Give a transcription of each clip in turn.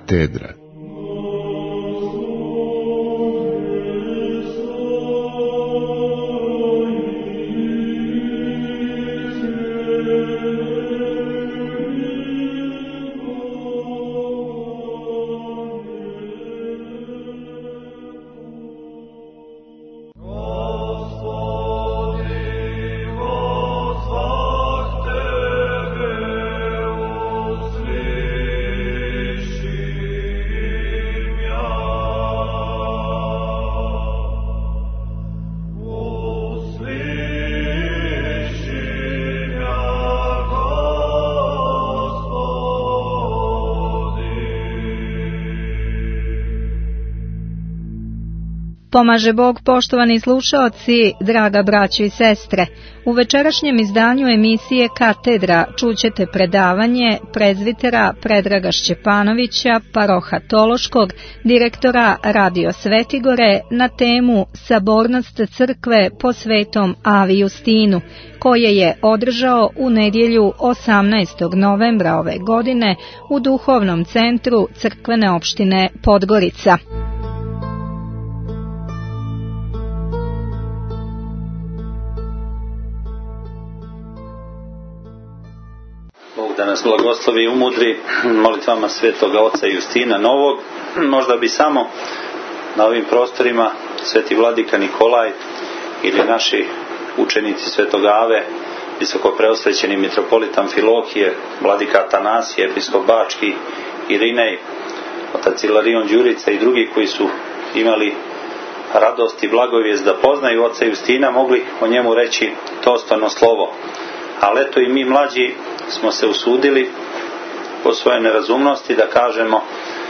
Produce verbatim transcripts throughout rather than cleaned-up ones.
katedra. Pomaže Bog, poštovani slušaoci, draga braćo i sestre. U večerašnjem izdanju emisije Katedra čućete predavanje prezvitera Predraga Šćepanovića, parohatološkog direktora Radio Svetigore, na temu Sabornost crkve po Svetom Avi Justinu, koje je održao u nedjelju osamnaestog novembra ove godine u Duhovnom centru crkvene opštine Podgorica. Da nas blagoslovi i umudri molitvama Svetoga Oca Justina Novog. Možda bi samo na ovim prostorima Sveti Vladika Nikolaj ili naši učenici Svetoga Ave, visoko preosvećeni mitropolitan Filohije, Vladika Atanasije, episkop Bački, Irinej, otac Ilarion Đurica i drugi koji su imali radost i blagovijest da poznaju Oca Justina, mogli o njemu reći dostojno slovo. Ali eto i mi mlađi smo se usudili po svojoj nerazumnosti da kažemo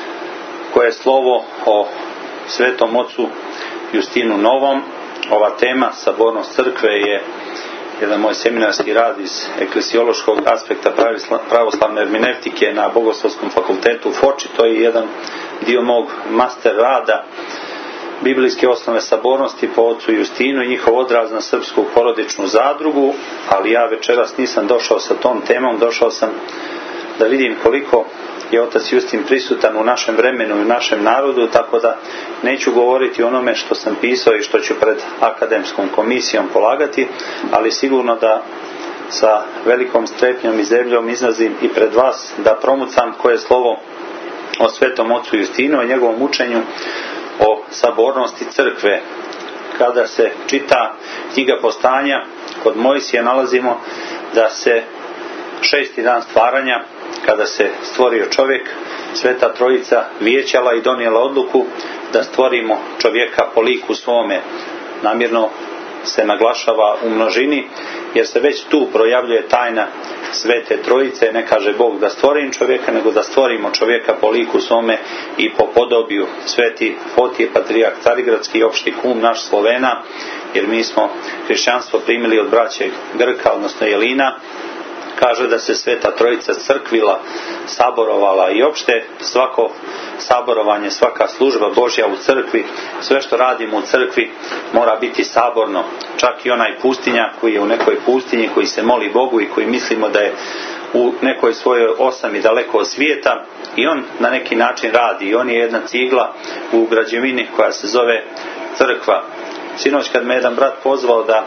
koje slovo o Svetom Ocu Justinu Novom. Ova tema, sabornost crkve, je jedan moj seminarski rad iz eklesiološkog aspekta pravoslavne hermeneutike na Bogoslovskom fakultetu u Foči. To je jedan dio mog master rada, biblijske osnove sabornosti po Ocu Justinu i njihov odraz na srpsku porodičnu zadrugu, ali ja večeras nisam došao sa tom temom, došao sam da vidim koliko je Otac Justin prisutan u našem vremenu i u našem narodu, tako da neću govoriti o onome što sam pisao i što ću pred akademskom komisijom polagati, ali sigurno da sa velikom strepnjom i zebljom izlazim i pred vas da promucam koje slovo o Svetom Ocu Justinu i njegovom učenju o sabornosti crkve. Kada se čita knjiga Postanja, kod Mojsija nalazimo da se šesti dan stvaranja, kada se stvorio čovjek, Sveta Trojica vijećala i donijela odluku da stvorimo čovjeka po liku svome. Namjerno se naglašava u množini, jer se već tu projavljuje tajna Svete Trojice. Ne kaže Bog da stvorim čovjeka, nego da stvorimo čovjeka po liku svome i po podobiju. Sveti Fotije, patrijarh Carigradski i opšti kum naš Slovena, jer mi smo hrišćanstvo primili od braće Grka, odnosno Jelina, kaže da se Sveta Trojica crkvila, saborovala i opšte svako saborovanje, svaka služba Božja u crkvi, sve što radimo u crkvi mora biti saborno. Čak i onaj pustinjak koji je u nekoj pustinji, koji se moli Bogu i koji mislimo da je u nekoj svojoj osami daleko od svijeta, i on na neki način radi, i on je jedna cigla u građevini koja se zove crkva. Sinoć kad me jedan brat pozvao da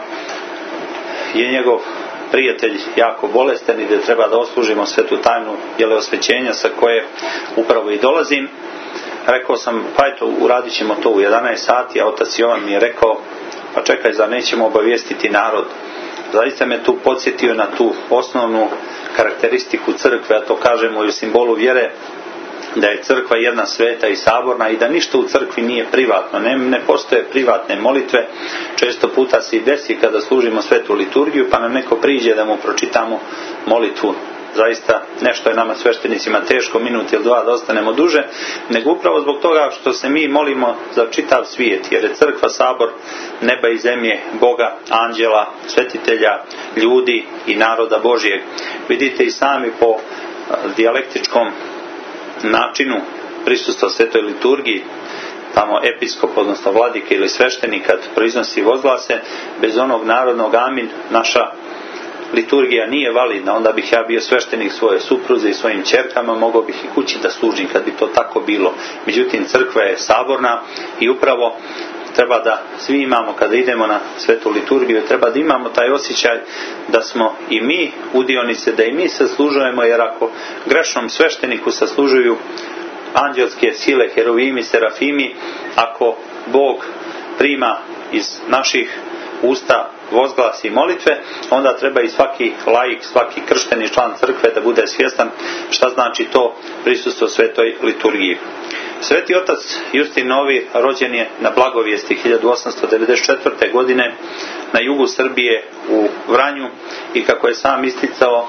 je njegov prijatelj jako bolestan i da treba da oslužimo svetu tajnu jele osvećenja sa koje upravo i dolazim, rekao sam, pa eto, uradit ćemo to u jedanaest sati, a otac Jovan mi je rekao, pa čekaj, zar nećemo obavijestiti narod? Zaista me tu podsjetio na tu osnovnu karakteristiku crkve, a to kažemo i u simbolu vjere, da je crkva jedna sveta i saborna i da ništa u crkvi nije privatno. Ne, ne postoje privatne molitve. Često puta se i desi kada služimo svetu liturgiju pa nam neko priđe da mu pročitamo molitvu. Zaista nešto je nama sveštenicima teško, minut ili dva da ostanemo duže, nego upravo zbog toga što se mi molimo za čitav svijet, jer je crkva sabor neba i zemlje, Boga, anđela, svetitelja, ljudi i naroda Božijeg. Vidite i sami po dijalektičkom načinu prisustva svetoj liturgiji, tamo episkop, odnosno vladike ili sveštenik kad proiznosi vozglase, bez onog narodnog amin naša liturgija nije validna. Onda bih ja bio sveštenik svoje supruze i svojim ćerkama, mogao bih i kući da služim kad bi to tako bilo. Međutim, crkva je saborna i upravo treba da svi imamo, kada idemo na svetu liturgiju, treba da imamo taj osjećaj da smo i mi udionice, da i mi saslužujemo, jer ako grešnom svešteniku saslužuju anđelske sile, herovimi, serafimi, ako Bog prima iz naših usta vozglasi molitve, onda treba i svaki laik, svaki kršteni član crkve da bude svjestan šta znači to prisustvo svetoj liturgiji. Sveti otac Justin Novi rođen je na Blagovijesti hiljadu osamsto devedeset četvrte. godine na jugu Srbije u Vranju i kako je sam isticao,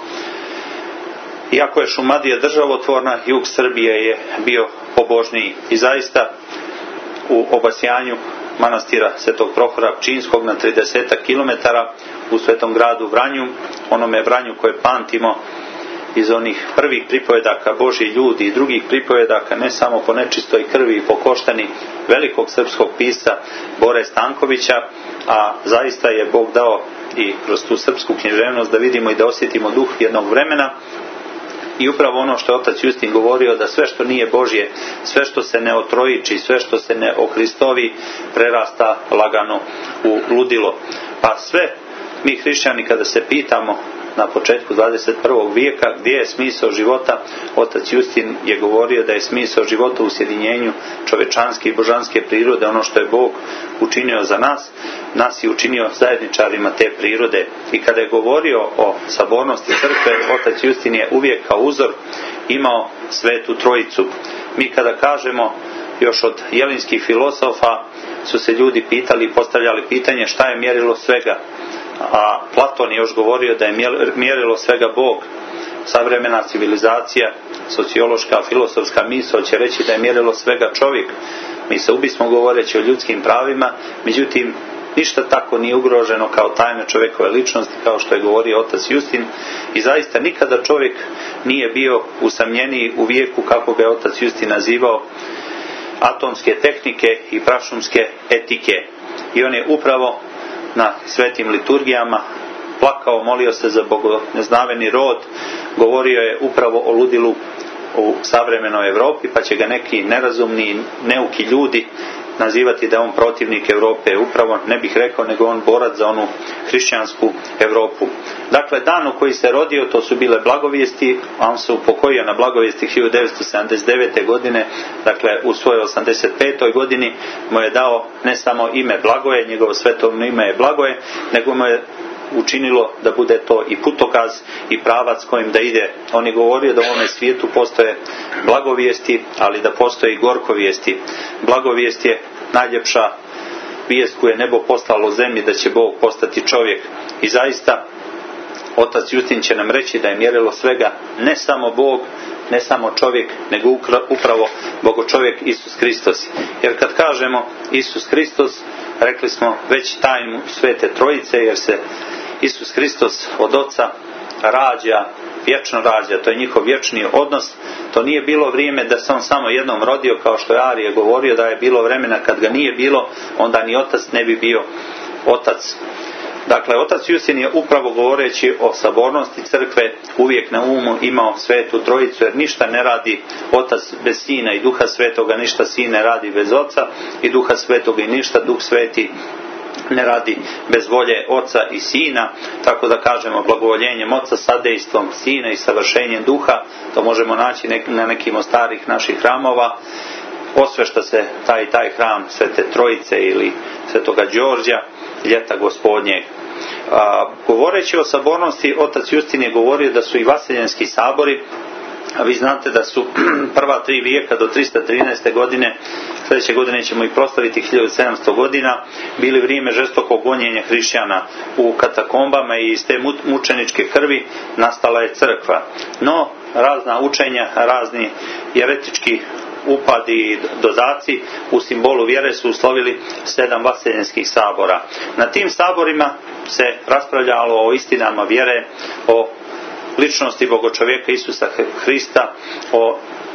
iako je Šumadija državotvorna, jug Srbije je bio pobožniji i zaista u obasjanju manastira Svetog Prohora Pčinskog na trideset kilometara u Svetom gradu Vranju, onome Vranju koje pamtimo iz onih prvih pripovedaka Božji ljudi i drugih pripovedaka, ne samo po nečistoj krvi i po koštani velikog srpskog pisca Bore Stankovića, a zaista je Bog dao i kroz tu srpsku književnost da vidimo i da osjetimo duh jednog vremena. I upravo ono što je otac Justin govorio, da sve što nije Božje, sve što se ne otrojiči, sve što se ne ohristovi, prerasta lagano u ludilo. Pa sve mi hrišćani kada se pitamo na početku dvadeset prvog vijeka gdje je smisao života, otac Justin je govorio da je smisao života u sjedinjenju čovečanske i božanske prirode. Ono što je Bog učinio za nas, nas je učinio zajedničarima te prirode. I kada je govorio o sabornosti crkve, otac Justin je uvijek kao uzor imao Svetu Trojicu. Mi kada kažemo, još od jelinskih filosofa su se ljudi pitali i postavljali pitanje šta je mjerilo svega. A Platon je još govorio da je mjerilo svega Bog. Savremena civilizacija, sociološka, filosofska misao će reći da je mjerilo svega čovjek. Mi se ubismo govoreći o ljudskim pravima, međutim ništa tako nije ugroženo kao tajna čovjekove ličnosti, kao što je govorio otac Justin. I zaista nikada čovjek nije bio usamljeniji u vijeku, kako ga je otac Justin nazivao, atomske tehnike i prašumske etike. I on je upravo na svetim liturgijama plakao, molio se za bogoneznaveni rod, govorio je upravo o ludilu u savremenoj Europi, pa će ga neki nerazumni, neuki ljudi nazivati da je on protivnik Europe. Upravo ne bih rekao, nego on borac za onu hrišćansku Europu. Dakle, dan u koji se rodio, to su bile Blagovijesti, a on se upokojio na Blagovijesti hiljadu devetsto sedamdeset devete. godine, dakle u svojoj osamdeset petoj. godini mu je dao ne samo ime Blagoje, njegovo svetovno ime je Blagoje, nego mu je učinilo da bude to i putokaz i pravac kojim da ide. On je govorio da u ovome svijetu postoje blagovijesti, ali da postoje i gorkovijesti. Blagovijest je najljepša vijest koju je nebo poslalo zemlji, da će Bog postati čovjek. I zaista otac Justin će nam reći da je mjerilo svega ne samo Bog, ne samo čovjek, nego upravo Bogočovjek Isus Hristos. Jer kad kažemo Isus Hristos, rekli smo već tajnu Svete Trojice, jer se Isus Hristos od Oca rađa, vječno rađa, to je njihov vječni odnos. To nije bilo vrijeme da se on samo jednom rodio, kao što je Arije govorio da je bilo vremena kad ga nije bilo, onda ni Otac ne bi bio Otac. Dakle, otac Justin je upravo govoreći o sabornosti crkve uvijek na umu imao Svetu Trojicu, jer ništa ne radi Otac bez Sina i Duha Svetoga, ništa Sin ne radi bez Oca i Duha Svetoga i ništa Duh Sveti ne radi bez volje Oca i Sina. Tako da kažemo, blagovoljenjem Oca, sadejstvom Sina i savršenjem Duha, to možemo naći na nekim od starih naših hramova, osvešta se taj i taj hram Svete Trojice ili Svetoga Đorđa, ljeta gospodnjeg. A, govoreći o sabornosti, otac Justin je govorio da su i vaseljenski sabori, a vi znate da su prva tri vijeka do tristo trinaeste. godine, sljedeće godine ćemo ih proslaviti hiljadu sedamsto godina, bili vrijeme žestokog gonjenja hrišćana u katakombama i iz te mučeničke krvi nastala je crkva. No, razna učenja, razni jeretički upadi i dodaci u simbolu vjere su uslovili sedam vaseljenskih sabora. Na tim saborima se raspravljalo o istinama vjere, o ličnosti Bogočovjeka Isusa Hrista, o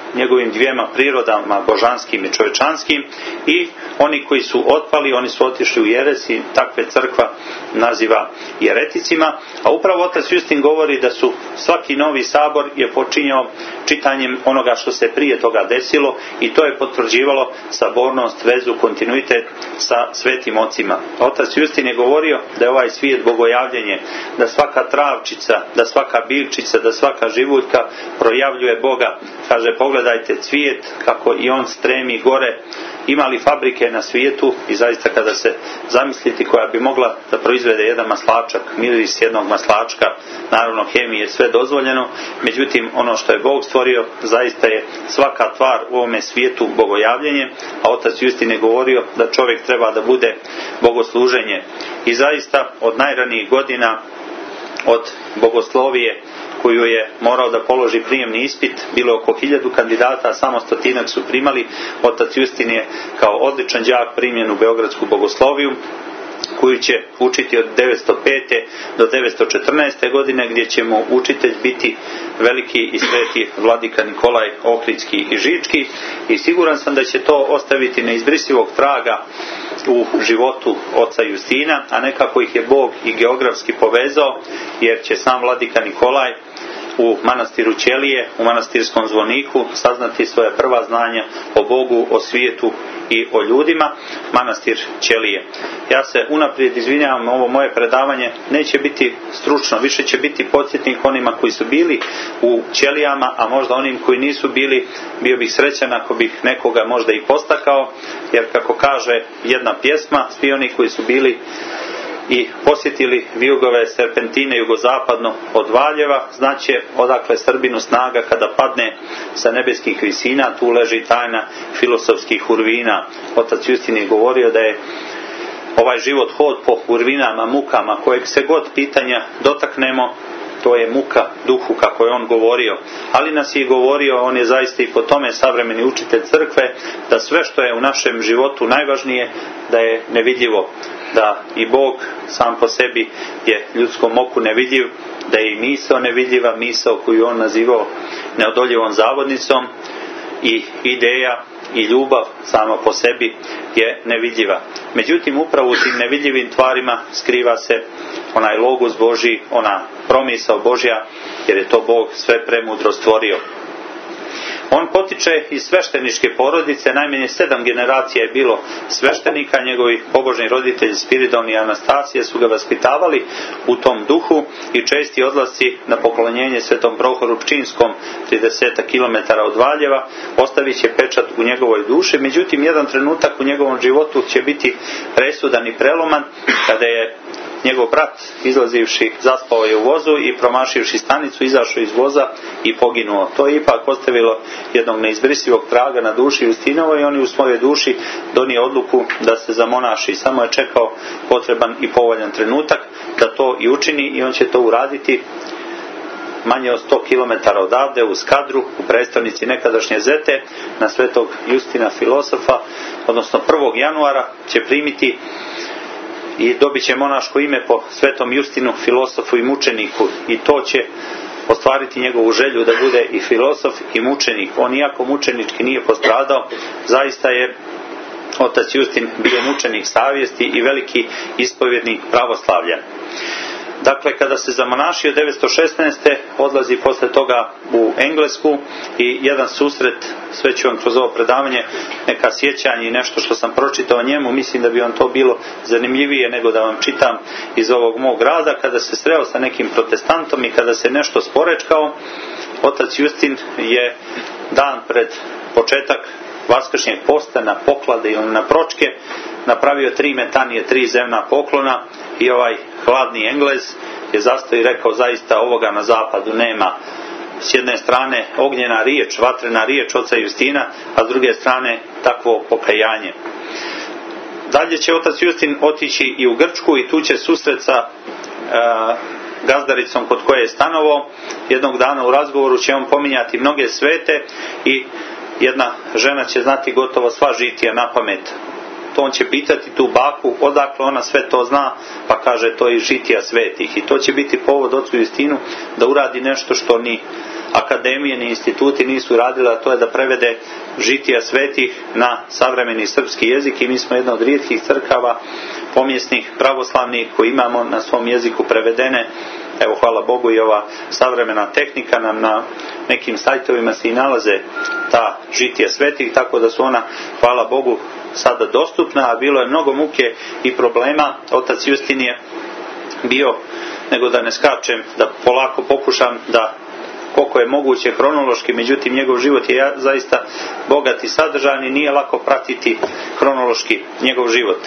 njegovim dvijema prirodama, božanskim i čovječanskim, i oni koji su otpali, oni su otišli u jeres i takve crkva naziva jereticima. A upravo otac Justin govori da su svaki novi sabor je počinjao čitanjem onoga što se prije toga desilo, i to je potvrđivalo sabornost, vezu, kontinuitet sa svetim ocima. Otac Justin je govorio da je ovaj svijet bogojavljenje, da svaka travčica, da svaka biljčica, da svaka živuljka projavljuje Boga. Kaže, pogledajte cvijet kako i on stremi gore. Ima li fabrike na svijetu, i zaista kada se zamisliti, koja bi mogla da proizvede jedan maslačak, miris jednog maslačka, naravno hemije je sve dozvoljeno, međutim ono što je Bog stvorio, zaista je svaka tvar u ovome svijetu bogojavljenje, a otac Justin je govorio da čovjek treba da bude bogosluženje. I zaista od najranijih godina, od bogoslovije koju je morao da položi prijemni ispit, bilo oko hiljadu kandidata, samo stotinak su primali. Otac Justin je kao odličan đak primljen u Beogradsku bogosloviju, koju će učiti od devetsto pete do devetsto četrnaeste godine, gdje će mu učitelj biti veliki i sveti vladika Nikolaj Ohridski i Žički, i siguran sam da će to ostaviti neizbrisivog traga u životu oca Justina, a nekako ih je Bog i geografski povezao, jer će sam vladika Nikolaj u manastiru Ćelije, u manastirskom zvoniku, saznati svoje prva znanja o Bogu, o svijetu i o ljudima. Manastir Ćelije. Ja se unaprijed izvinjavam, ovo moje predavanje neće biti stručno, više će biti podsjetnik onima koji su bili u Ćelijama, a možda onim koji nisu bili, bio bih srećan ako bih nekoga možda i postakao, jer kako kaže jedna pjesma, svi oni koji su bili i posjetili vijugove serpentine jugozapadno od Valjeva, znaće odakle Srbinu snaga kada padne sa nebeskih visina, tu leži tajna filosofskih urvina. Otac Justin je govorio da je ovaj život hod po urvinama, mukama, kojeg se god pitanja dotaknemo, to je muka duhu, kako je on govorio. Ali nas je govorio, on je zaista i po tome savremeni učitelj crkve, da sve što je u našem životu najvažnije, da je nevidljivo, da i Bog sam po sebi je ljudskom oku nevidljiv, da je i misao nevidljiva, misao koju on nazivao neodoljivom zavodnicom, i ideja i ljubav sama po sebi je nevidljiva. Međutim, upravo u tim nevidljivim tvarima skriva se onaj logos Božji, ona promisao Božja, jer je to Bog sve premudro stvorio. On potiče iz svešteničke porodice, najmanje sedam generacija je bilo sveštenika, njegovi pobožni roditelji Spiridon i Anastasija su ga vaspitavali u tom duhu, i česti odlasci na poklonjenje Svetom Prohoru Pčinskom, trideset kilometara od Valjeva, ostavit će pečat u njegovoj duši. Međutim, jedan trenutak u njegovom životu će biti presudan i preloman, kada je njegov brat, izlazivši, zaspao je u vozu i promašivši stanicu, izašao iz voza i poginuo. To je ipak ostavilo jednog neizbrisivog traga na duši Justinovoj, i on je u svojoj duši donio odluku da se zamonaši. Samo je čekao potreban i povoljan trenutak da to i učini, i on će to uraditi manje od sto kilometara odavde, u Skadru, u prestonici nekadašnje Zete, na svetog Justina filosofa, odnosno prvog januara će primiti i dobit će monaško ime po svetom Justinu, filosofu i mučeniku, i to će ostvariti njegovu želju da bude i filosof i mučenik. On, iako mučenički nije postradao, zaista je otac Justin bio mučenik savjesti i veliki ispovjednik pravoslavlja. Dakle, kada se zamonašio devetsto šesnaeste odlazi posle toga u Englesku, i jedan susret, sve ću vam kroz ovo predavanje neka sjećanja i nešto što sam pročitao o njemu, mislim da bi vam to bilo zanimljivije nego da vam čitam iz ovog mog rada. Kada se sreo sa nekim protestantom i kada se nešto sporečkao, otac Justin je dan pred početak vaskršnjeg posta na poklade ili na pročke napravio tri metanije, tri zemna poklona, i ovaj hladni Englez je zastao i rekao, zaista ovoga na zapadu nema. S jedne strane ognjena riječ, vatrena riječ oca Justina, a s druge strane takvo pokajanje. Dalje će otac Justin otići i u Grčku, i tu će susret sa uh, gazdaricom kod koje je stanovao. Jednog dana u razgovoru će on pominjati mnoge svete, i jedna žena će znati gotovo sva žitija na pamet. To on će pitati tu baku odakle ona sve to zna, pa kaže to je žitija svetih, i to će biti povod ocu Justinu da uradi nešto što ni akademije ni instituti nisu radili, a to je da prevede žitija svetih na savremeni srpski jezik, i mi smo jedna od rijetkih crkava pomjesnih pravoslavnih koji imamo na svom jeziku prevedene. Evo, hvala Bogu, i ova savremena tehnika nam na nekim sajtovima se i nalaze ta žitija svetih, tako da su ona, hvala Bogu, sada dostupna, a bilo je mnogo muke i problema. Otac Justin je bio, nego da ne skačem, da polako pokušam da koliko je moguće hronološki, međutim njegov život je zaista bogat i sadržan i nije lako pratiti hronološki njegov život.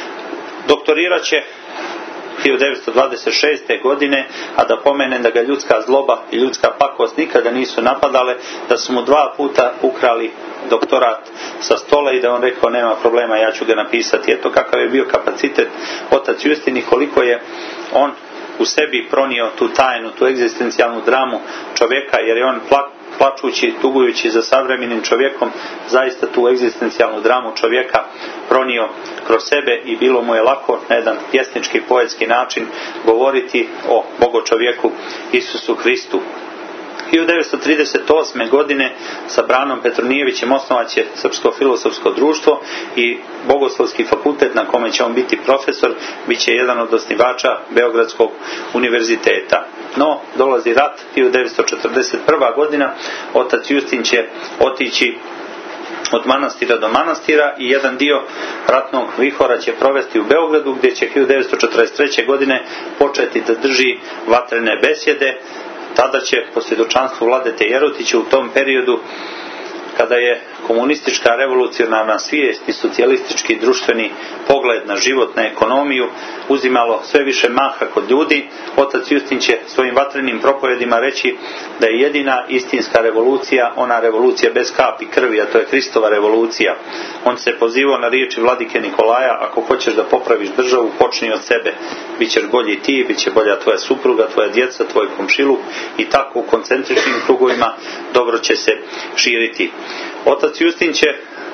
Doktorirat će hiljadu devetsto dvadeset šeste. godine, a da pomenem da ga ljudska zloba i ljudska pakost nikada nisu napadale, da su mu dva puta ukrali doktorat sa stola i da on rekao nema problema, ja ću ga napisati. Eto kakav je bio kapacitet otac Justin i koliko je on u sebi pronio tu tajnu, tu egzistencijalnu dramu čovjeka, jer je on plačući, tugujući za savremenim čovjekom, zaista tu egzistencijalnu dramu čovjeka pronio kroz sebe i bilo mu je lako na jedan pjesnički, poetski način govoriti o Bogo čovjeku Isusu Hristu. hiljadu devetsto trideset osme. godine sa Branom Petronijevićem osnovat će Srpsko filozofsko društvo i Bogoslovski fakultet na kome će on biti profesor, bit će jedan od osnivača Beogradskog univerziteta. No, dolazi rat, hiljadu devetsto četrdeset prva. godina, otac Justin će otići od manastira do manastira i jedan dio ratnog vihora će provesti u Beogradu, gdje će hiljadu devetsto četrdeset treće. godine početi da drži vatrene besjede. Tada će po svjedočanstvu Vladete Jerotića u tom periodu, kada je komunistička revolucionarna svijest i socijalistički društveni pogled na život, na ekonomiju uzimalo sve više maha kod ljudi, otac Justin će svojim vatrenim propovedima reći da je jedina istinska revolucija ona revolucija bez kapi krvi, a to je Hristova revolucija. On se pozivao na riječi vladike Nikolaja: ako hoćeš da popraviš državu, počni od sebe. Bićeš bolji ti, bit će bolja tvoja supruga, tvoja djeca, tvoj komšiluk, i tako u koncentričnim krugovima dobro će se širiti. Otac Justin će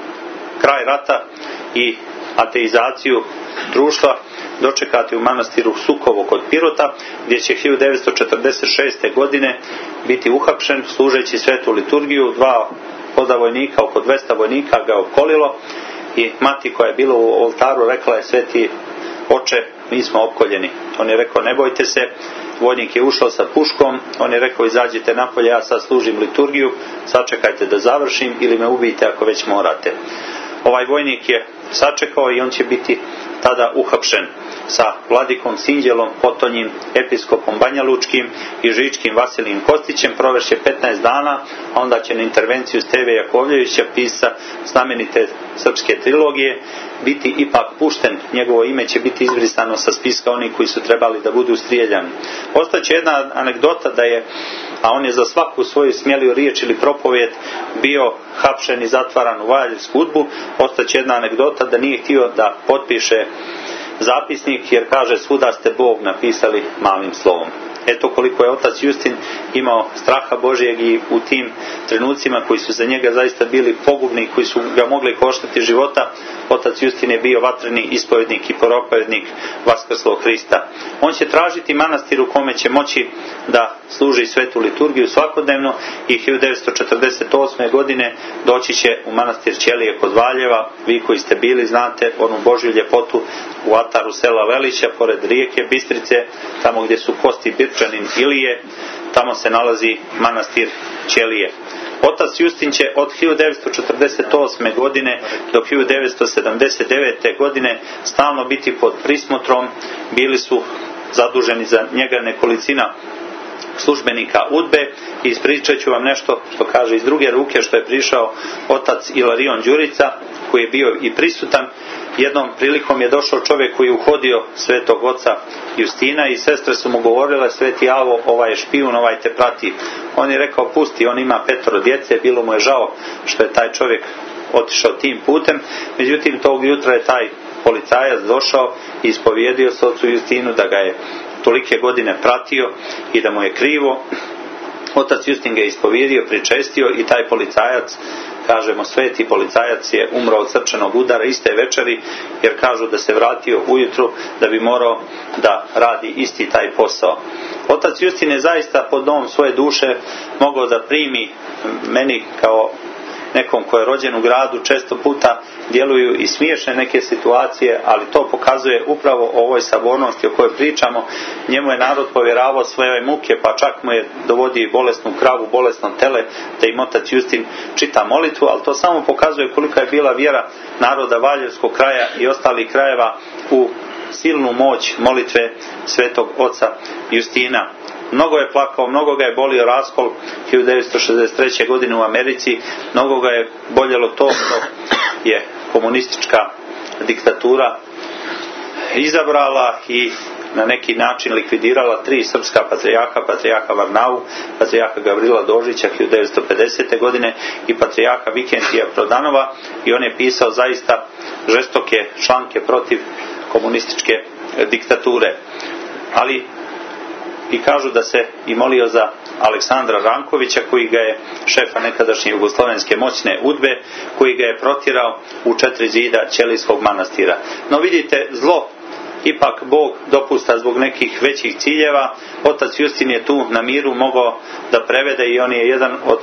kraj rata i ateizaciju društva dočekati u manastiru Sukovo kod Pirota, gdje će hiljadu devetsto četrdeset šeste. godine biti uhapšen služeći svetu liturgiju. Dva voda vojnika, oko dvesta vojnika ga opkolilo i mati koja je bila u oltaru rekla je: sveti oče, mi smo opkoljeni. On je rekao: ne bojte se. Vojnik je ušao sa puškom, on je rekao: izađite napolje, ja sad služim liturgiju, sačekajte da završim ili me ubijte ako već morate. Ovaj vojnik je sačekao i on će biti tada uhapšen sa vladikom Sinđelom, potonjim episkopom Banjalučkim i Žičkim Vasilijem Kostićem. Provešće petnaest dana, a onda će na intervenciju Steve Jakovljevića, pisca znamenite srpske trilogije, biti ipak pušten. Njegovo ime će biti izbrisano sa spiska onih koji su trebali da budu strijeljani. Ostaće jedna anegdota da je, a on je za svaku svoju smjeliju riječ ili propovijed bio hapšen i zatvaran u Valjevsku udbu. Ostaće jedna anegdota da nije htio da potpiše zapisnik, jer kaže: svuda ste Bog napisali malim slovom. Eto koliko je otac Justin imao straha Božijeg i u tim trenucima koji su za njega zaista bili pogubni, koji su ga mogli koštati života, otac Justin je bio vatreni ispovjednik i propovednik vaskrslog Hrista. On će tražiti manastir u kome će moći da služi svetu liturgiju svakodnevno i hiljadu devetsto četrdeset osme. godine doći će u manastir Ćelije kod Valjeva. Vi koji ste bili znate onu Božju ljepotu u ataru sela Velića, pored rijeke Bistrice, tamo gdje su kosti Birčanin Ilije, tamo se nalazi manastir Ćelije. Otac Justin će od hiljadu devetsto četrdeset osme. godine do hiljadu devetsto sedamdeset devete. godine stalno biti pod prismotrom. Bili su zaduženi za njega nekolicina službenika udbe i ispričat ću vam nešto što kaže iz druge ruke, što je prišao otac Ilarion Đurica, koji je bio i prisutan. Jednom prilikom je došao čovjek koji je uhodio svetog oca Justina i sestre su mu govorile: sveti Avo, ovaj je špijun, ovaj te prati. On je rekao: pusti, on ima petoro djece. Bilo mu je žao što je taj čovjek otišao tim putem. Međutim, tog jutra je taj policajac došao i ispovjedio se ocu Justinu da ga je tolike godine pratio i da mu je krivo. Otac Justin ga je ispovjedio, pričestio i taj policajac kažemo sveti policajac je umro od srčanog udara iste večeri, jer kažu da se vratio ujutru da bi morao da radi isti taj posao. Otac Justin je zaista pod dom svoje duše mogao da primi. Meni kao nekom ko je rođen u gradu često puta djeluju i smiješne neke situacije, ali to pokazuje upravo o ovoj sabornosti o kojoj pričamo. Njemu je narod povjeravao svoje muke, pa čak mu je dovodio bolesnu kravu, bolesno tele, da im otac Justin čita molitvu, ali to samo pokazuje kolika je bila vjera naroda Valjevskog kraja i ostalih krajeva u silnu moć molitve svetog oca Justina. Mnogo je plakao, mnogo ga je bolio raskol hiljadu devetsto šezdeset treće. godine u Americi, mnogo ga je boljelo to što je komunistička diktatura izabrala i na neki način likvidirala tri srpska patrijarha, patrijarha Varnavu, patrijarha Gavrila Dožića hiljadu devetsto pedesete. godine i patrijarha Vikentija Prodanova, i on je pisao zaista žestoke članke protiv komunističke diktature. Ali i kažu da se i molio za Aleksandra Rankovića, koji ga je, šefa nekadašnje jugoslovenske moćne udbe, koji ga je protjerao u četiri zida Ćelijskog manastira. No vidite, zlo ipak Bog dopusta zbog nekih većih ciljeva. Otac Justin je tu na miru mogao da prevede i on je jedan od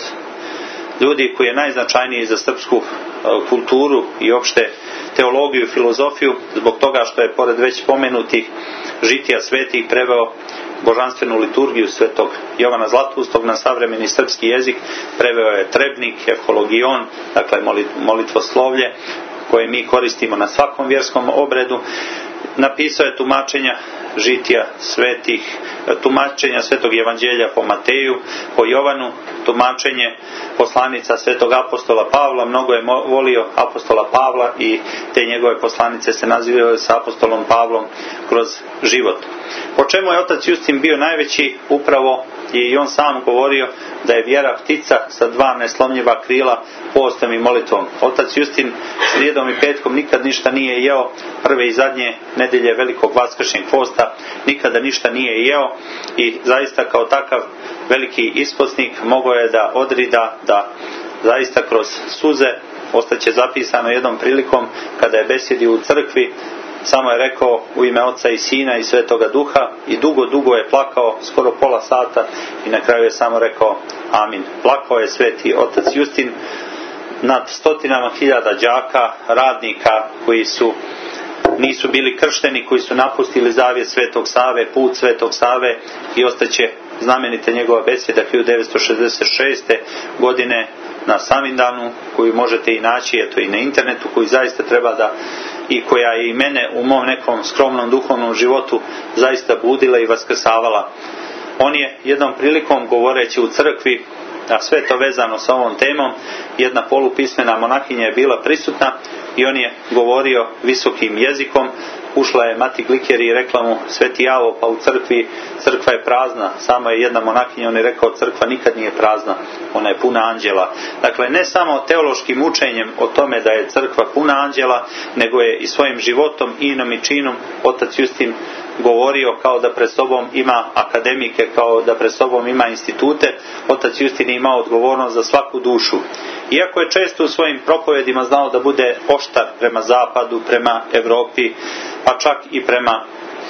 ljudi koji je najznačajniji za srpsku kulturu i opšte teologiju i filozofiju, zbog toga što je pored već spomenutih žitija svetih preveo božanstvenu liturgiju svetog Jovana Zlatustog na savremeni srpski jezik, preveo je trebnik, evhologion, dakle molitvoslovlje koje mi koristimo na svakom vjerskom obredu. Napisao je tumačenja žitija svetih, tumačenja svetog evanđelja po Mateju, po Jovanu, tumačenje poslanica svetog apostola Pavla. Mnogo je volio apostola Pavla i te njegove poslanice se nazivaju sa apostolom Pavlom kroz život. Po čemu je otac Justin bio najveći? Upravo je i on sam govorio da je vjera ptica sa dva neslomljiva krila, postom i molitvom. Otac Justin srijedom i petkom nikad ništa nije jeo, prve i zadnje nedelje velikog vaskršnjeg posta nikada ništa nije jeo i zaista kao takav veliki isposnik mogao je da odrida, da zaista kroz suze, ostaće zapisano jednom prilikom kada je besjedio u crkvi, samo je rekao u ime Oca i Sina i Svetoga Duha i dugo, dugo je plakao, skoro pola sata, i na kraju je samo rekao amin. Plakao je sveti otac Justin nad stotinama hiljada đaka, radnika koji su nisu bili kršteni, koji su napustili zavjet Svetog Save, put Svetog Save, i ostaće znamenite njegova besjeda hiljadu devetsto šezdeset šeste. godine na Samindanu, koju možete i naći eto i na internetu, koju zaista treba da, i koja je i mene u mom nekom skromnom duhovnom životu zaista budila i vaskrsavala. On je jednom prilikom govoreći u crkvi, a sve to vezano sa ovom temom, jedna polupismena monahinja je bila prisutna i on je govorio visokim jezikom. Ušla je mati Glikeri i rekla mu: sveti Javo, pa u crkvi crkva je prazna. Samo je jedna monahinja, on je rekao: crkva nikad nije prazna, ona je puna anđela. Dakle, ne samo teološkim učenjem o tome da je crkva puna anđela, nego je i svojim životom, inom i činom otac Justin govorio kao da pred sobom ima akademike, kao da pred sobom ima institute. Otac Justin je imao odgovornost za svaku dušu. Iako je često u svojim propovedima znao da bude oštar prema zapadu, prema Europi, pa čak i prema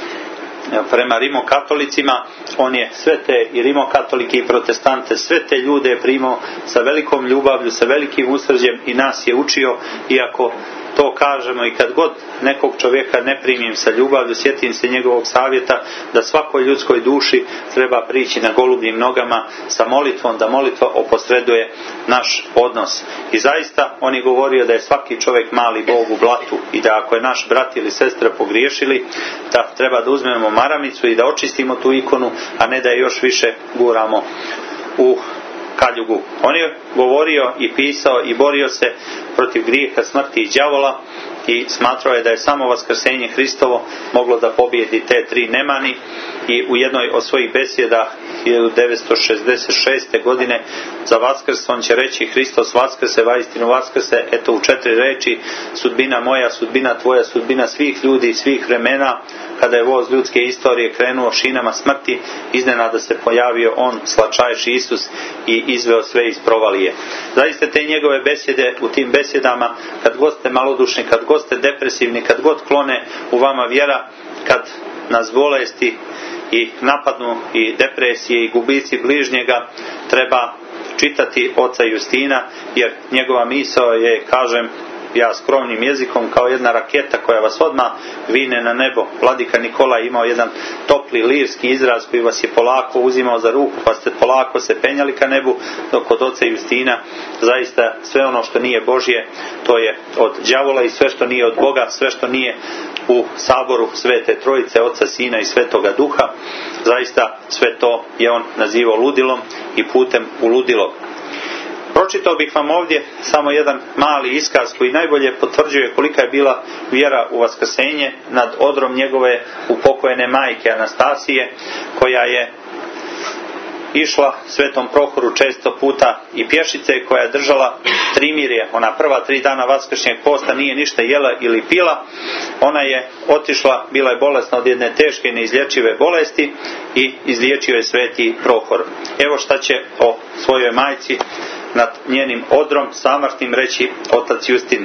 prema rimokatolicima, on je sve te i rimokatolike i protestante, sve te ljude je primao sa velikom ljubavlju, sa velikim usrđem, i nas je učio. Iako to kažemo i kad god nekog čovjeka ne primim sa ljubavlju, sjetim se njegovog savjeta da svakoj ljudskoj duši treba prići na golubljim nogama sa molitvom, da molitva oposreduje naš odnos. I zaista on je govorio da je svaki čovjek mali Bog u blatu i da ako je naš brat ili sestra pogriješili, da treba da uzmemo maramicu i da očistimo tu ikonu, a ne da je još više guramo u kaljugu. On je govorio i pisao i borio se protiv grijeha, smrti i đavola, i smatrao je da je samo vaskrsenje Hristovo moglo da pobijedi te tri nemani. I u jednoj od svojih besjeda hiljadu devetsto šezdeset šeste. godine za Vaskrs on će reći: Hristos vaskrse, vaistinu vaskrse. Eto u četiri reči: sudbina moja, sudbina tvoja, sudbina svih ljudi i svih vremena. kada je voz ljudske istorije krenuo šinama smrti, iznenada se pojavio on, slačajši Isus, i izveo sve iz provalije. Zaista te njegove besjede, u tim besjedama, kad god ste malodušni, kad god ste depresivni, kad god klone u vama vjera, kad nas bolesti i napadnu i depresije i gubici bližnjega, treba čitati oca Justina, jer njegova misao je, kažem ja skromnim jezikom, kao jedna raketa koja vas odmah vine na nebo. Vladika Nikolaj imao jedan topli lirski izraz koji vas je polako uzimao za ruku, pa ste polako se penjali ka nebu, dok kod oca Justina zaista sve ono što nije Božje, to je od đavola, i sve što nije od Boga, sve što nije u saboru Svete Trojice, Oca, Sina i Svetoga Duha, zaista sve to je on nazivao ludilom i putem u ludilo. Pročitao bih vam ovdje samo jedan mali iskaz koji najbolje potvrđuje kolika je bila vjera u vaskrsenje nad odrom njegove upokojene majke Anastasije, koja je išla Svetom Prohoru često puta i pješice, koja je držala trimirje. Ona prva tri dana vaskršnjeg posta nije ništa jela ili pila. Ona je otišla, bila je bolesna od jedne teške i neizlječive bolesti i izliječio je Sveti Prohor. Evo šta će o svojoj majci nad njenim odrom samrtnim reći otac Justin.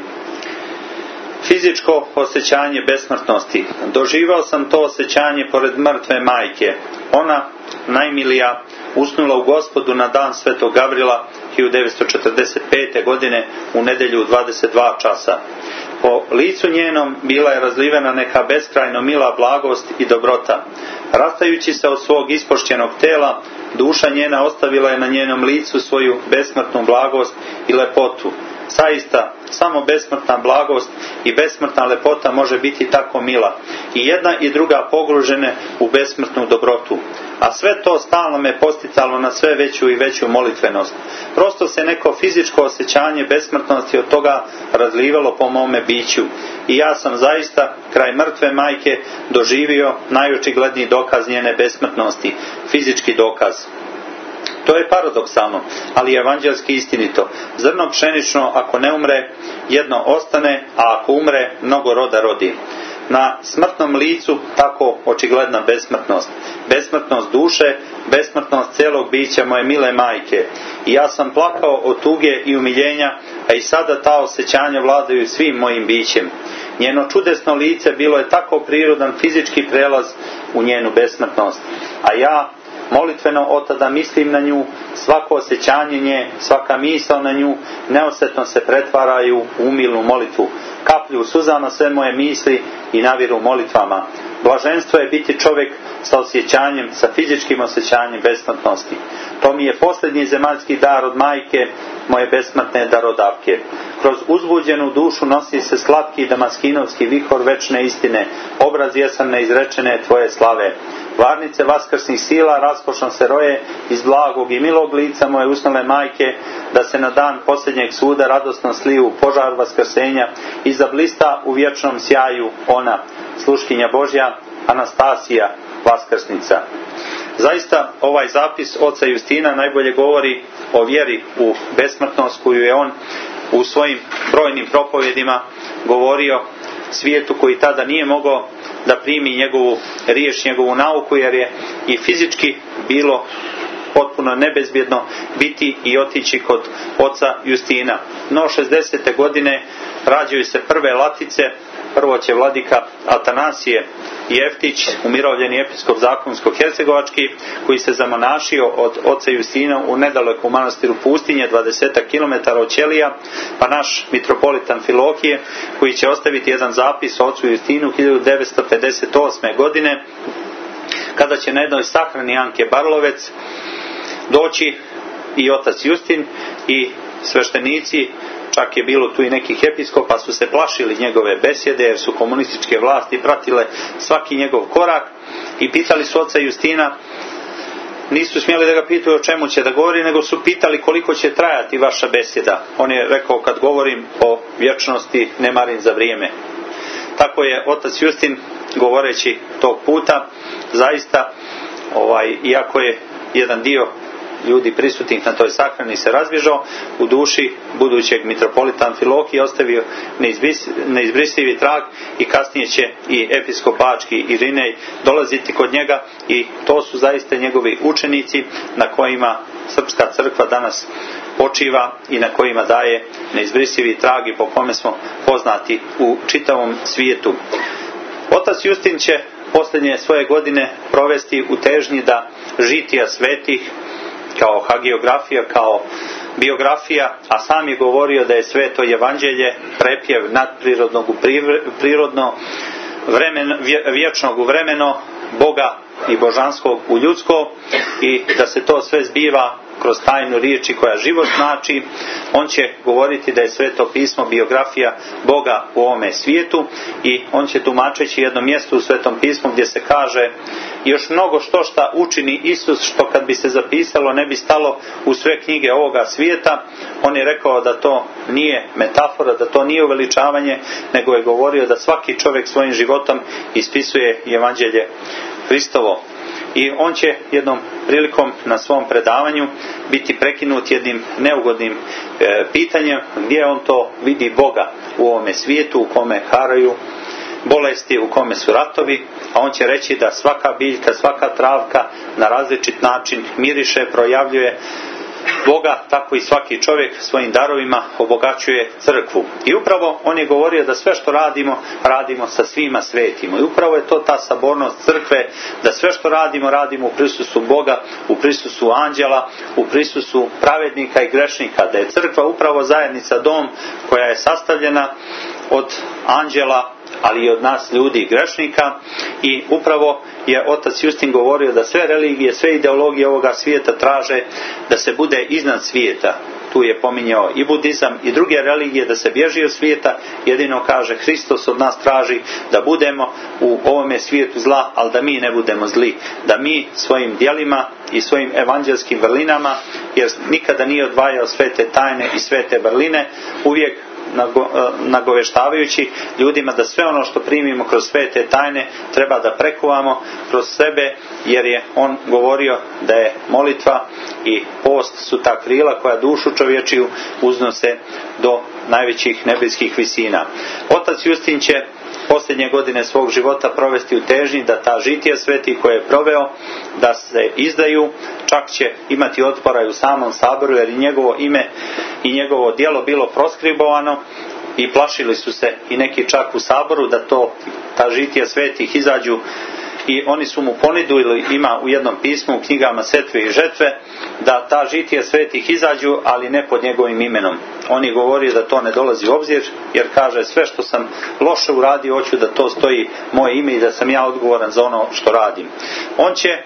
Fizičko osjećanje besmrtnosti. Doživao sam to osjećanje pored mrtve majke. Ona, najmilija, usnula u Gospodu na dan Svetog Gavrila hiljadu devetsto četrdeset pete. godine u nedjelju u dvadeset dva časa. Po licu njenom bila je razlivena neka beskrajno mila blagost i dobrota. Rastajući se od svog ispošćenog tela, duša njena ostavila je na njenom licu svoju besmrtnu blagost i lepotu. Zaista, samo besmrtna blagost i besmrtna lepota može biti tako mila. I jedna i druga pogružene u besmrtnu dobrotu. A sve to stalno me posticalo na sve veću i veću molitvenost. Prosto se neko fizičko osjećanje besmrtnosti od toga razlivalo po mome biću. I ja sam zaista kraj mrtve majke doživio najočigledniji dokaz njene besmrtnosti, fizički dokaz. To je paradoksalno, ali je evanđelski istinito. Zrno pšenično, ako ne umre, jedno ostane, a ako umre, mnogo roda rodi. Na smrtnom licu tako očigledna besmrtnost. Besmrtnost duše, besmrtnost cijelog bića moje mile majke. I ja sam plakao od tuge i umiljenja, a i sada ta osjećanja vladaju svim mojim bićem. Njeno čudesno lice bilo je tako prirodan fizički prelaz u njenu besmrtnost. A ja molitveno od tada mislim na nju, svako osjećanje nje, svaka misao na nju neosjetno se pretvaraju u umilnu molitvu. Kaplju u suzama sve moje misli i naviru molitvama. Blaženstvo je biti čovjek sa osjećanjem, sa fizičkim osjećanjem besmrtnosti. To mi je posljednji zemaljski dar od majke, moje besmrtne darodavke. Kroz uzbuđenu dušu nosi se slatki damaskinovski vihor večne istine, obraz jesan neizrečene tvoje slave. Varnice vaskrsnih sila raskošno se roje iz blagog i milog lica moje usnule majke, da se na dan posljednjeg suda radosno sliju požar vaskrsenja i zablista u vječnom sjaju ona, sluškinja Božja, Anastasija, vaskrsnica. Zaista ovaj zapis oca Justina najbolje govori o vjeri u besmrtnost koju je on u svojim brojnim propovjedima govorio svijetu koji tada nije mogao da primi njegovu riječ, njegovu nauku, jer je i fizički bilo potpuno nebezbjedno biti i otići kod oca Justina. No šezdesete godine rađaju se prve latice. Prvo će vladika Atanasije Jeftić, umirovljeni episkop Zakonsko-hercegovački, koji se zamonašio od oca Justina u nedaleku manastiru Pustinje, dvadeset kilometara od Ćelija, pa naš mitropolit Amfilohije, koji će ostaviti jedan zapis o ocu Justinu hiljadu devetsto pedeset osme. godine, kada će na jednoj sahrani Anke Barlovec doći i otac Justin i sveštenici. Čak je bilo tu i nekih episkopa, su se plašili njegove besjede, jer su komunističke vlasti pratile svaki njegov korak i pitali su oca Justina, nisu smjeli da ga pitaju o čemu će da govori, nego su pitali koliko će trajati vaša besjeda. On je rekao, kad govorim o vječnosti ne marim za vrijeme. Tako je otac Justin, govoreći tog puta, zaista, ovaj, iako je jedan dio ljudi prisutnih na toj sahrani se razbježao, u duši budućeg mitropolita Amfilohija ostavio neizbrisivi trag i kasnije će i episkop Bački Irinej dolaziti kod njega i to su zaista njegovi učenici na kojima Srpska crkva danas počiva i na kojima daje neizbrisivi trag i po kome smo poznati u čitavom svijetu. Otac Justin će posljednje svoje godine provesti u težnji da žitija svetih kao hagiografija, kao biografija, a sam je govorio da je sveto evanđelje prepjev nadprirodnog u prirodno, vremen, vječnog u vremeno, Boga i božanskog u ljudsko i da se to sve zbiva kroz tajnu riječi koja život znači. On će govoriti da je Sveto pismo biografija Boga u ovome svijetu i on će tumačeći jedno mjesto u Svetom pismu gdje se kaže još mnogo što šta učini Isus što kad bi se zapisalo ne bi stalo u sve knjige ovoga svijeta. On je rekao da to nije metafora, da to nije uveličavanje, nego je govorio da svaki čovjek svojim životom ispisuje evanđelje Hristovo. I on će jednom prilikom na svom predavanju biti prekinut jednim neugodnim e, pitanjem gdje on to vidi Boga u ovome svijetu u kome haraju bolesti, u kome su ratovi, a on će reći da svaka biljka, svaka travka na različit način miriše, projavljuje Boga, tako i svaki čovjek svojim darovima obogaćuje crkvu. I upravo on je govorio da sve što radimo, radimo sa svima svetima. I upravo je to ta sabornost crkve, da sve što radimo, radimo u prisustvu Boga, u prisustvu anđela, u prisustvu pravednika i grešnika. Da je crkva upravo zajednica, dom koja je sastavljena od anđela, ali i od nas ljudi i grešnika. I upravo je otac Justin govorio da sve religije, sve ideologije ovoga svijeta traže da se bude iznad svijeta. Tu je pominjao i budizam i druge religije, da se bježi od svijeta. Jedino kaže Hristos od nas traži da budemo u ovome svijetu zla, ali da mi ne budemo zli. Da mi svojim djelima i svojim evanđelskim vrlinama, jer nikada nije odvajao svete tajne i svete vrline, uvijek nagoveštavajući ljudima da sve ono što primimo kroz svete tajne treba da prekuvamo kroz sebe, jer je on govorio da je molitva i post su ta krila koja dušu čovječiju uznose do najvećih nebeskih visina. Otac Justin će posljednje godine svog života provesti u težnji da ta žitija sveti koje je proveo da se izdaju, čak će imati otpora i u samom saboru, jer i njegovo ime i njegovo djelo bilo proskribovano i plašili su se i neki čak u saboru da to ta žitija svetih izađu. I oni su mu ponudili, ima u jednom pismu u knjigama Setve i žetve, da ta žitija svetih izađu, ali ne pod njegovim imenom. On je govorio da to ne dolazi u obzir, jer kaže sve što sam loše uradio, hoću da to stoji moje ime i da sam ja odgovoran za ono što radim. On će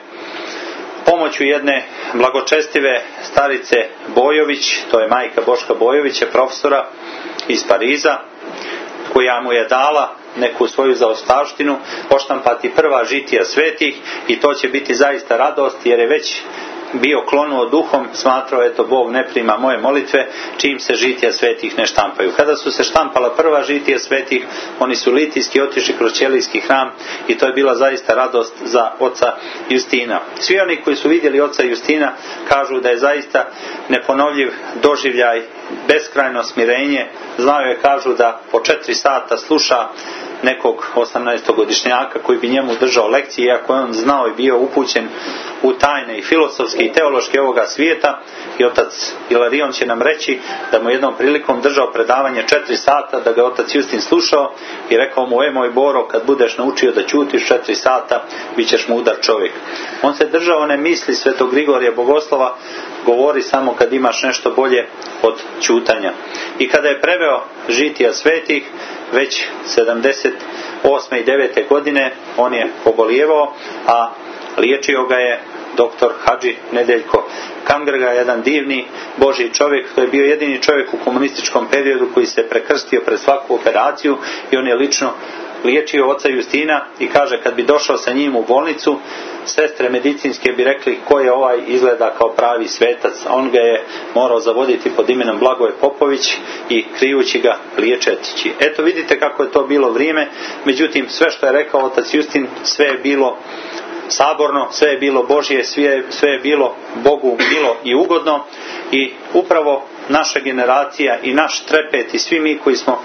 pomoću jedne blagočestive starice Bojović, to je majka Boška Bojovića, profesora iz Pariza, koja mu je dala neku svoju zaostavštinu, poštampati prva žitija svetih i to će biti zaista radost, jer je već bio klonuo duhom, smatrao eto Bog ne prima moje molitve čim se žitija svetih ne štampaju. Kada su se štampala prva žitija svetih, oni su litijski otišli kroz ćelijski hram i to je bila zaista radost za oca Justina. Svi oni koji su vidjeli oca Justina kažu da je zaista neponovljiv doživljaj, beskrajno smirenje. Znaju je, kažu, da po četiri sata sluša nekog osamnaestogodišnjaka koji bi njemu držao lekcije, iako je on znao i bio upućen u tajne i filozofske i teološke ovoga svijeta. I otac Ilarion će nam reći da mu jednom prilikom držao predavanje četiri sata, da ga otac Justin slušao i rekao mu: e moj Boro, kad budeš naučio da ćutiš četiri sata, bit ćeš mudar čovjek. On se držao one misli svetog Grigorija Bogoslova: govori samo kad imaš nešto bolje od ćutanja. I kada je preveo žitija svetih, već sedamdeset osme i devete godine on je obolijevao, a liječio ga je doktor Hadži Nedeljko Kangrga, jedan divni Božji čovjek. To je bio jedini čovjek u komunističkom periodu koji se prekrstio pred svaku operaciju i on je lično liječio oca Justina i kaže kad bi došao sa njim u bolnicu, sestre medicinske bi rekli ko je ovaj, izgleda kao pravi svetac. On ga je morao zavoditi pod imenom Blagoje Popović i krijući ga liječeći. Eto vidite kako je to bilo vrijeme. Međutim, sve što je rekao otac Justin, sve je bilo saborno, sve je bilo Božje, sve, sve je bilo Bogu bilo i ugodno. I upravo naša generacija i naš trepet i svi mi koji smo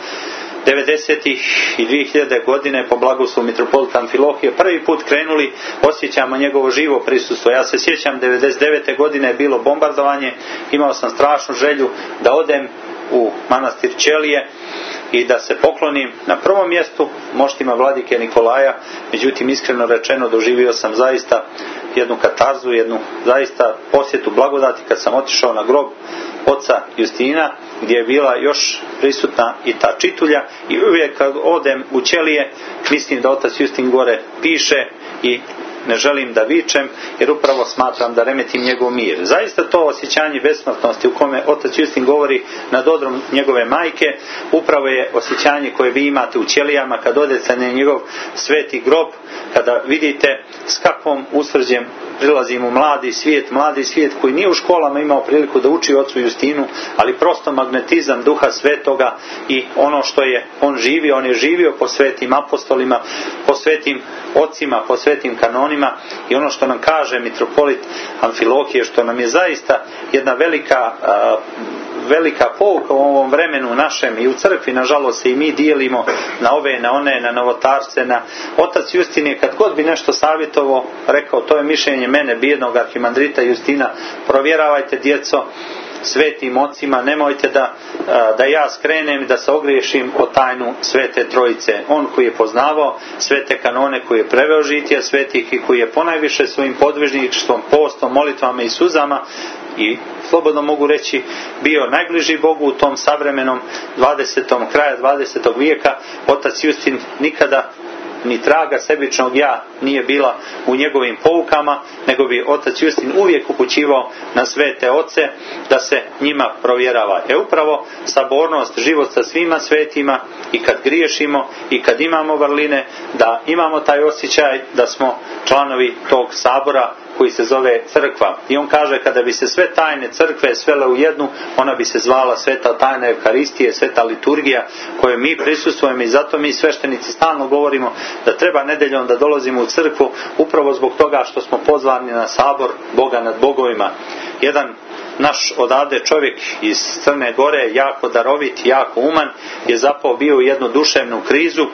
devedesetih i dvije hiljade godine po blagoslovu mitropolita Amfilohije prvi put krenuli, osjećamo njegovo živo prisustvo. Ja se sjećam, devedeset devete godine je bilo bombardovanje, imao sam strašnu želju da odem u manastir Ćelije i da se poklonim na prvom mjestu moštima vladike Nikolaja. Međutim, iskreno rečeno, doživio sam zaista jednu katarzu, jednu zaista posjetu blagodati kad sam otišao na grob oca Justina, gdje je bila još prisutna i ta čitulja, i uvijek kad odem u Ćelije mislim da otac Justin gore piše i ne želim da vičem, jer upravo smatram da remetim njegov mir. Zaista to osjećanje besmrtnosti u kome otac Justin govori nad odrom njegove majke, upravo je osjećanje koje vi imate u Ćelijama kad odete na njegov sveti grob, kada vidite s kakvom usrđem prilazi mu mladi svijet, mladi svijet koji nije u školama imao priliku da uči ocu Justinu, ali prosto magnetizam Duha Svetoga i ono što je on živio, on je živio po svetim apostolima, po svetim ocima, po svetim kanonima, i ono što nam kaže mitropolit Amfilohije, što nam je zaista jedna velika a, velika pouka u ovom vremenu našem i u crkvi, nažalost se i mi dijelimo na ove, na one, na novotarce, na otac Justin je kad god bi nešto savjetovo rekao, to je mišljenje mene, bijednog arhimandrita Justina, provjeravajte djeco svetim ocima, nemojte da, da ja skrenem i da se ogriješim o tajnu Svete Trojice. On koji je poznavao svete kanone, koji je preveo žitija svetih i koji je ponajviše svojim podvižništvom, postom, molitvama i suzama i slobodno mogu reći bio najbliži Bogu u tom savremenom dvadesetom kraja dvadesetog vijeka, otac Justin nikada ni traga sebičnog ja nije bila u njegovim poukama, nego bi otac Justin uvijek upućivao na svete oce da se njima provjerava. E upravo sabornost, život sa svima svetima, i kad griješimo i kad imamo vrline, da imamo taj osjećaj da smo članovi tog sabora koji se zove crkva. I on kaže, kada bi se sve tajne crkve svele u jednu, ona bi se zvala sveta tajna Evharistije, sveta liturgija kojoj mi prisustvujemo, i zato mi sveštenici stalno govorimo da treba nedeljom da dolazimo u crkvu, upravo zbog toga što smo pozvani na sabor Boga nad bogovima. Jedan naš odavde čovjek iz Crne Gore, jako darovit, jako uman, je zapao bio u jednu duševnu krizu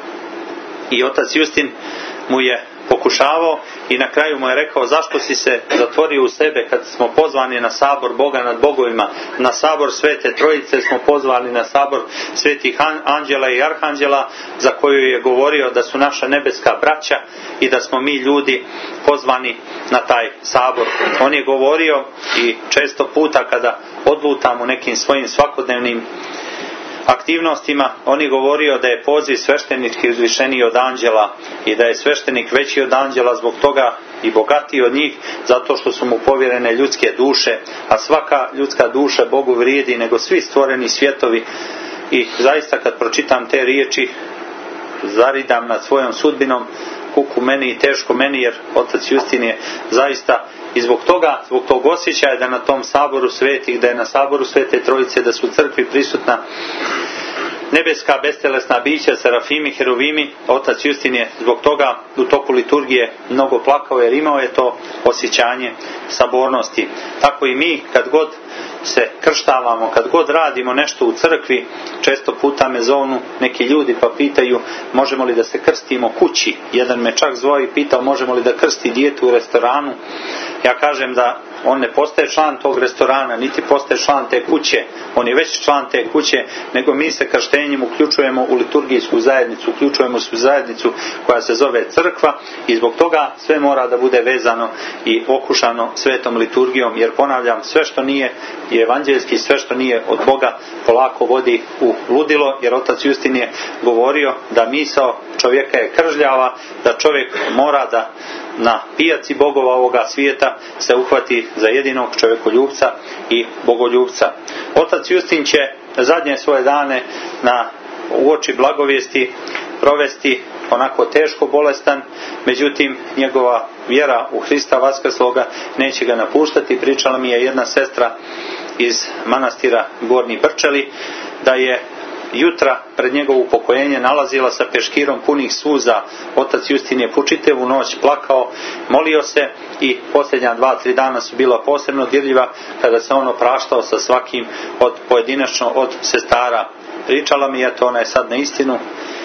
i otac Justin mu je pokušavao i na kraju mu je rekao, zašto si se zatvorio u sebe kad smo pozvani na sabor Boga nad bogovima, na sabor Svete Trojice smo pozvani, na sabor svetih anđela i arhanđela, za koju je govorio da su naša nebeska braća i da smo mi ljudi pozvani na taj sabor. On je govorio, i često puta kada odlutam u nekim svojim svakodnevnim aktivnostima, on je govorio da je poziv sveštenički uzvišeniji od anđela i da je sveštenik veći od anđela zbog toga i bogatiji od njih, zato što su mu povjerene ljudske duše, a svaka ljudska duša Bogu vrijedi nego svi stvoreni svjetovi. I zaista kad pročitam te riječi, zaridam nad svojom sudbinom, kuku meni i teško meni, jer otac Justin je zaista i zbog toga, zbog tog osjećaja da na tom saboru svetih, da je na saboru Svete Trojice, da su u crkvi prisutna nebeska bestelesna bića, serafimi, heruvimi, otac Justin je zbog toga u toku liturgije mnogo plakao, jer imao je to osjećanje sabornosti. Tako i mi kad god se krštavamo, kad god radimo nešto u crkvi, često puta me zovnu neki ljudi pa pitaju možemo li da se krstimo kući. Jedan me čak zvao i pitao možemo li da krsti dijete u restoranu. Ja kažem da on ne postaje član tog restorana, niti postaje član te kuće, on je već član te kuće, nego mi se krštenjem uključujemo u liturgijsku zajednicu, uključujemo se u zajednicu koja se zove crkva, i zbog toga sve mora da bude vezano i okušano svetom liturgijom, jer ponavljam, sve što nije je evanđeljski, sve što nije od Boga polako vodi u ludilo, jer otac Justin je govorio da misao čovjeka je kržljava, da čovjek mora da na pijaci bogova ovoga svijeta se uhvati za jedinog čovjekoljubca i bogoljubca. Otac Justin će zadnje svoje dane na uoči blagovijesti provesti onako teško bolestan, međutim njegova vjera u Hrista vaskrsloga neće ga napuštati. Pričala mi je jedna sestra iz manastira Gornji Brčeli da je jutra pred njegovo upokojenje nalazila sa peškirom punih suza. Otac Justin je čitavu noć plakao, molio se i posljednja dva, tri dana su bila posebno dirljiva kada se on opraštao sa svakim od pojedinačno od sestara. Pričala mi je, to ona je sad na istinu,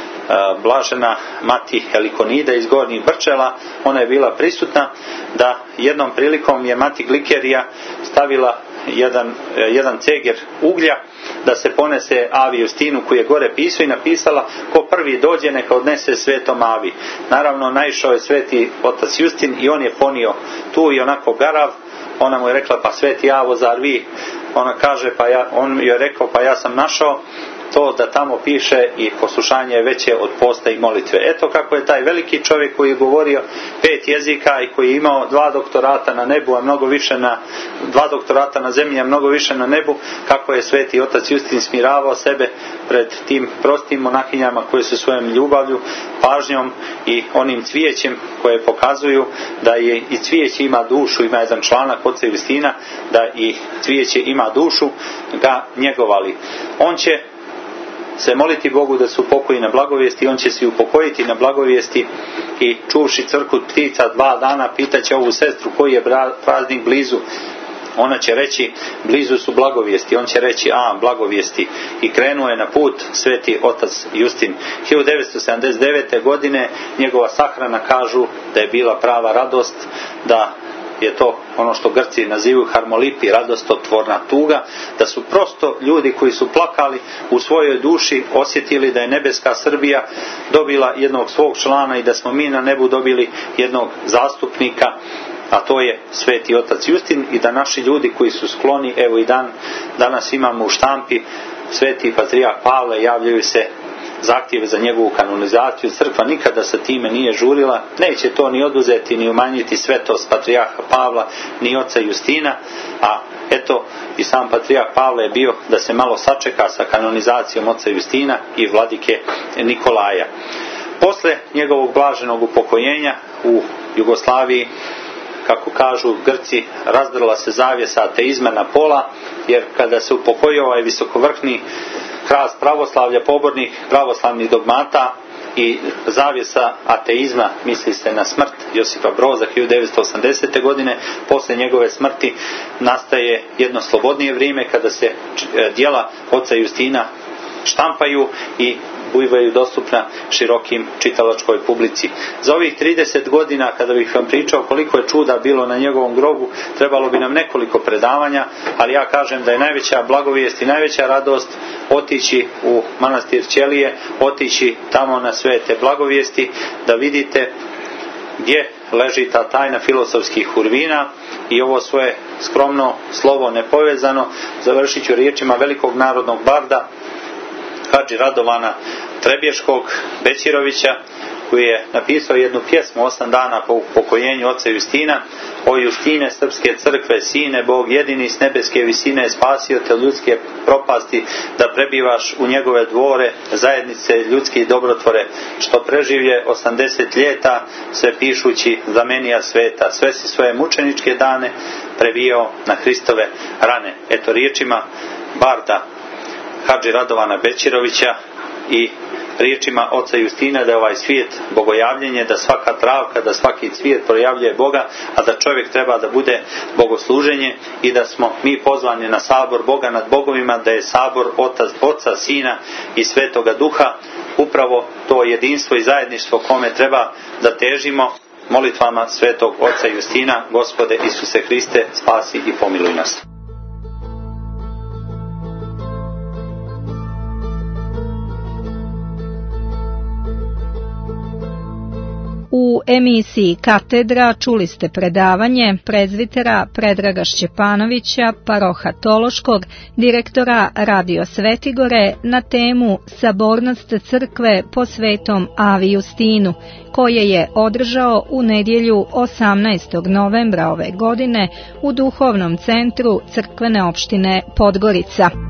blažena mati Helikonida iz Gornjih Brčela. Ona je bila prisutna da jednom prilikom je mati Glikerija stavila jedan, jedan ceger uglja da se ponese Avi Justinu koji je gore pisao i napisala ko prvi dođe neka odnese svetom Avi. Naravno naišao je sveti otac Justin i on je ponio tu i onako garav. Ona mu je rekla pa sveti Avo zar vi? Ona kaže pa ja, on je rekao pa ja sam našao to da tamo piše i poslušanje je veće od posta i molitve. Eto kako je taj veliki čovjek koji je govorio pet jezika i koji je imao dva doktorata na nebu, a mnogo više na dva doktorata na zemlji, a mnogo više na nebu, kako je sveti otac Justin smiravao sebe pred tim prostim monahinjama koje su svojom ljubavlju, pažnjom i onim cvijećem koje pokazuju da je i cvijeće ima dušu. Ima jedan članak oca Justina da i cvijeće ima dušu, ga njegovali. On će se moliti Bogu da se upokoji na blagovijesti, on će se upokojiti na blagovijesti i čuvši crkvu ptica dva dana pitaće ovu sestru koji je praznik blizu. Ona će reći blizu su blagovijesti, on će reći a blagovijesti i krenuo je na put sveti otac Justin. hiljadu devetsto sedamdeset devete godine njegova sahrana kažu da je bila prava radost, da je to ono što Grci nazivaju harmolipi, radostotvorna tuga, da su prosto ljudi koji su plakali u svojoj duši osjetili da je nebeska Srbija dobila jednog svog člana i da smo mi na nebu dobili jednog zastupnika, a to je sveti otac Justin, i da naši ljudi koji su skloni, evo i dan danas imamo u štampi sveti patrijarh Pavle, javljaju se zahtjeve za njegovu kanonizaciju. Crkva nikada sa time nije žurila, neće to ni oduzeti ni umanjiti svetost patrijarha Pavla ni oca Justina, a eto i sam patrijarh Pavle je bio da se malo sačeka sa kanonizacijom oca Justina i vladike Nikolaja. Posle njegovog blaženog upokojenja u Jugoslaviji, kako kažu Grci, razdrla se zavjesa ateizma na pola, jer kada se upokojio ovaj visokovrhni hrast pravoslavlja, pobornih pravoslavnih dogmata i zavjesa ateizma, misli se na smrt Josipa Broza hiljadu devetsto osamdesete godine, posle njegove smrti nastaje jedno slobodnije vrijeme kada se djela oca Justina štampaju i bivaju dostupna širokim čitalačkoj publici. Za ovih trideset godina, kada bih vam pričao koliko je čuda bilo na njegovom grobu, trebalo bi nam nekoliko predavanja, ali ja kažem da je najveća blagovijest i najveća radost otići u manastir Ćelije, otići tamo na sve te blagovijesti, da vidite gdje leži ta tajna filozofskih urvina. I ovo svoje skromno slovo nepovezano završit ću riječima velikog narodnog barda Hadži Radovana Trebješkog Bećirovića, koji je napisao jednu pjesmu osam dana po upokojenju oca Justina. O Justine srpske crkve, sine, Bog jedini s nebeske visine, spasio te ljudske propasti, da prebivaš u njegove dvore, zajednice ljudski dobrotvore, što preživlje osamdeset ljeta, sve pišući znamenija sveta, sve si svoje mučeničke dane previjao na Hristove rane. Eto riječima barda Hadži Radovana Bećirovića i riječima oca Justina da je ovaj svijet bogojavljenje, da svaka travka, da svaki cvijet projavljuje Boga, a da čovjek treba da bude bogosluženje i da smo mi pozvani na sabor Boga nad bogovima, da je sabor otac, oca, sina i svetoga duha, upravo to jedinstvo i zajedništvo kome treba da težimo molitvama svetog oca Justina. Gospode Isuse Hriste, spasi i pomiluj nas. U emisiji Katedra čuli ste predavanje prezvitera Predraga Šćepanovića, parohatološkog direktora Radio Svetigore, na temu Sabornost crkve po svetom Avi Justinu, koje je održao u nedjelju osamnaestog novembra ove godine u Duhovnom centru crkvene opštine Podgorica.